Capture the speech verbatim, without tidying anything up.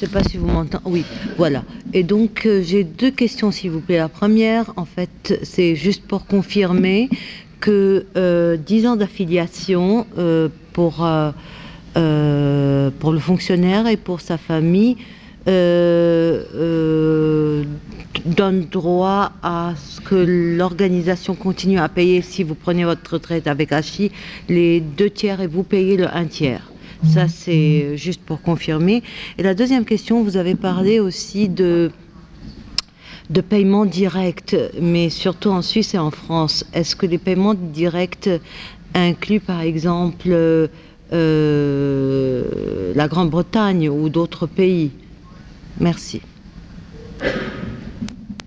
sais pas si vous m'entendez. Oui, voilà. Et donc, euh, j'ai deux questions, s'il vous plaît. La première, en fait, c'est juste pour confirmer que euh, dix ans d'affiliation euh, pour, euh, euh, pour le fonctionnaire et pour sa famille euh, euh, donne droit à ce que l'organisation continue à payer, si vous prenez votre retraite avec Hachi, les deux tiers et vous payez le un tiers. Ça, c'est juste pour confirmer. Et la deuxième question, vous avez parlé aussi de, de paiements directs, mais surtout en Suisse et en France. Est-ce que les paiements directs incluent, par exemple, euh, la Grande-Bretagne ou d'autres pays? Merci.